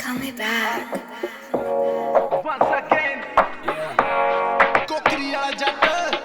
call me back. Once again, Kokri ਵਾਲਾ ਜੱਟ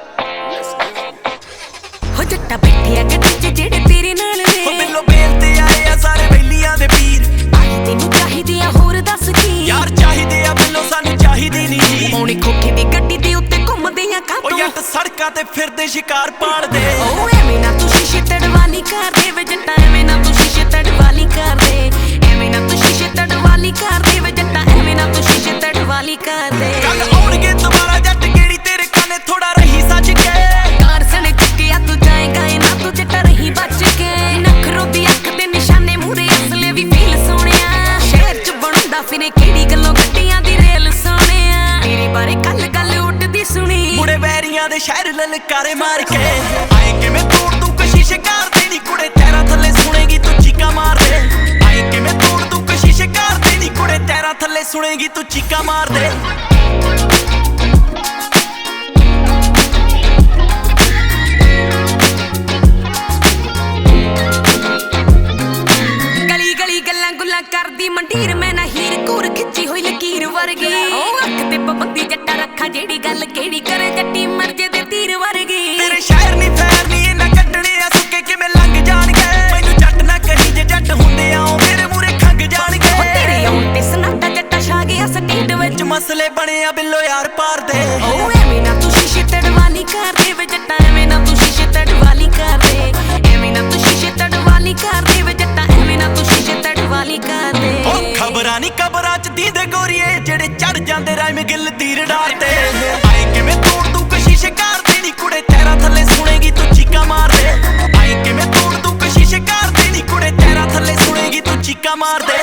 ਹੋ ਜੱਟਾ ਬੈਠਿਆ ਗੱਡੀ 'ਚ ਜਿਹੜੇ ਤੇਰੇ ਨਾਲ ਨੇ, ਹੋ ਬਿੱਲੋ ਬੇਲ ਤੇ ਆਏ ਆ ਸਾਰੇ ਬੇਲੀਆਂ ਦੇ ਪੀਰ। ਆਹੀ ਤੈਨੂੰ ਚਾਹੀਦੇ ਆ ਹੋਰ ਦੱਸ ਕੀ ਯਾਰ ਚਾਹੀਦੇ ਆ ਬਿੱਲੋ ਸਾਨੂੰ ਚਾਹੀਦੀ ਨਹੀਂ। ਪੌਣੀ ਕੋਠੀ ਦੀ ਗੱਡੀ ਦੇ ਉੱਤੇ ਘੁੰਮਦੇ ਆ ਉਹ ਕਾਤੋਂ ਜੱਟ ਸੜਕਾਂ ਤੇ ਫਿਰਦੇ ਸ਼ਿਕਾਰ ਪਾੜਦੇ। ਓ ਐਵੇਂ ਨਾ ਤੂੰ ਸ਼ੀਸ਼ੇ ਤੜਵਾਲੀ ਕਰਦੇ ਵੇ ਜੱਟਾ, ਐਵੇਂ ਨਾ ਤੂੰ ਸ਼ੀਸ਼ੇ ਤੜਵਾਲੀ ਕਰਦੇ, ਐਵੇਂ ਨਾ ਤੂੰ ਸ਼ੀਸ਼ੇ ਤੜਵਾਲੀ ਕਰਦੇ ਵੇ ਜੱਟਾ, ਐਵੇਂ ਨਾ ਤੂੰ ਸ਼ੀਸ਼ੇ ਤੜਵਾਲੀ ਕਰਦੇ। ਕੱਲ ਆਉਣਗੇ ਦੁਬਾਰਾ ਜੱਟ ਕਿਹੜੀ ਤੇਰੇ ਕੰਨੇ ਥੋੜਾ ਰਹੀ ਸੱਜ ਕੇ। ਕਾਰ ਸਣੇ ਚੁੱਕਿਆ ਤੂੰ ਜਾਏਗਾ ਨਾ ਤੂੰ ਜੱਟਾ ਰਹੀ ਬਚ ਕੇ। ਨਖਰੋ ਦੀ ਅੱਖ ਦੇ ਨਿਸ਼ਾਨੇ ਮੂਰੇ ਅਸਲੇ ਵੀ ਫੀਲ ਸੋਹਣਿਆ, ਸ਼ਹਿਰ ਚ ਬਣਦਾ ਫਿਰੇ ਕਿਹੜੀ ਗੱਲੋਂ ਗੱਡੀਆਂ ਦੀ ਰੇਲ ਸੋਹਣਿਆ। ਤੇਰੇ ਬਾਰੇ ਕੱਲ ਗੱਲ ਉੱਡਦੀ ਸੁਣੀ, ਮੁੜੇ ਬੈਰੀਆਂ ਦੇ ਸ਼ਹਿਰ ਲਲਕਾਰੇ ਮਾਰ ਕੇ। ਆਏ ਕਿਵੇਂ ਤੋੜ ਦੂੰ ਕਸ਼ੀਸ਼ ਕਰਦੇ ਨੀ ਕੁੜੇ ਤੇਰਾ ਥੱਲੇ ਸੁਣੇਗੀ ਤੂੰ ਚੀਕਾਂ ਮਾਰਦੇ। ਆਏ ਕਿਵੇਂ ਤੋੜ ਦੂੰ ਕਸ਼ੀਸ਼ ਕਰਦੇ ਨੀ ਕੁੜੇ ਤੇਰਾ ਥੱਲੇ ਸੁਣੇਗੀ ਤੂੰ ਚੀਕਾਂ ਮਾਰਦੇ। ਗਲੀ ਗਲੀ ਗੱਲਾਂ ਗੁੱਲਾਂ ਕਰਦੀ ਮੰਡੀਰ, ਮੈਂ ਨਾ ਹੀਰ ਘੂਰ ਖਿੱਚੀ ਹੋਈ ਲਕੀਰ ਵਰਗੀ। ਉਹ ਅੱਖ ਤੇ ਪਾਬੰਦੀ ਜੱਟਾ ਰੱਖਾ ਜਿਹੜੀ ਗੱਲ ਕਿਹੜੀ ਕਰੇ ਜੱਟੀ ਮਰਜੇ ਦੇ ਤੀਰ ਵਰਗੀ। ਤੇਰੇ ਸ਼ਹਿਰ ਨੀ ਫੈਰ ਨੀ ਇਹਨਾਂ ਕੱਢਣੇ ਆ ਸੁੱਕੇ ਕਿਵੇਂ ਲੰਘ ਜਾਣਗੇ। ਮੈਨੂੰ ਜੱਟ ਨਾ ਕਹੀ ਜੇ ਜੱਟ ਹੁੰਦੇ ਆ ਉਹ ਮੇਰੇ ਮੂਰੇ ਖੰਗ ਜਾਣਗੇ। ਉਹ ਤੇਰੇ ਆਉਣ ਤੇ ਸਨਾਟਾ ਜੱਟਾ ਛਾ ਗਿਆ ਸਟੇਟ ਵਿੱਚ, ਮਸਲੇ ਬਣੇ ਆ ਬਿੱਲੋ ਯਾਰ ਪਾਰ ਦੇ। ਉਹ ਐਵੇਂ ਨਾ ਤੂੰ ਸ਼ੀਸ਼ੇ ਤੜਵਾਲੀ ਕਰਦੇ ਵੇ ਜੱਟਾ, ਐਵੇਂ ਨਾ ਤੂੰ ਸ਼ੀਸ਼ੇ ਤੜਵਾਲੀ ਕਰਦੇ, ਐਵੇਂ ਨਾ ਤੂੰ ਸ਼ੀਸ਼ੇ ਤੜਵਾਲੀ ਕਰਦੇ ਵੇ ਜੱਟਾ, ਐਵੇਂ ਨਾ ਤੂੰ ਸ਼ੀਸ਼ੇ ਤੜਵਾਲੀ ਕਰਦੇ। ਉਹ ਖਬਰਾਂ ਨੀ ਕਬਰਾਂ ਚ ਦੀਦੇ ਗੋਰੀਏ ਜਿਹੜੇ ਚੜ ਜਾਂਦੇ ਰਾਇਮ ਗਿੱਲ ਤੀਰ ਡਾਰ ਤੇ। ਆਏ ਕਿਵੇਂ ਤੋੜ ਦੂੰ ਕਸ਼ੀਸ਼ ਕਰਦੇ ਨੀ ਕੁੜੇ ਤੇਰਾ ਥੱਲੇ ਸੁਣੇਗੀ ਤੂੰ ਚੀਕਾਂ ਮਾਰਦੇ। ਆਏ ਕਿਵੇਂ ਤੋੜ ਦੂੰ ਕਸ਼ੀਸ਼ ਕਰਦੇ ਨੀ ਕੁੜੇ ਤੇਰਾ ਥੱਲੇ ਸੁਣੇਗੀ ਤੂੰ ਚੀਕਾਂ ਮਾਰਦੇ।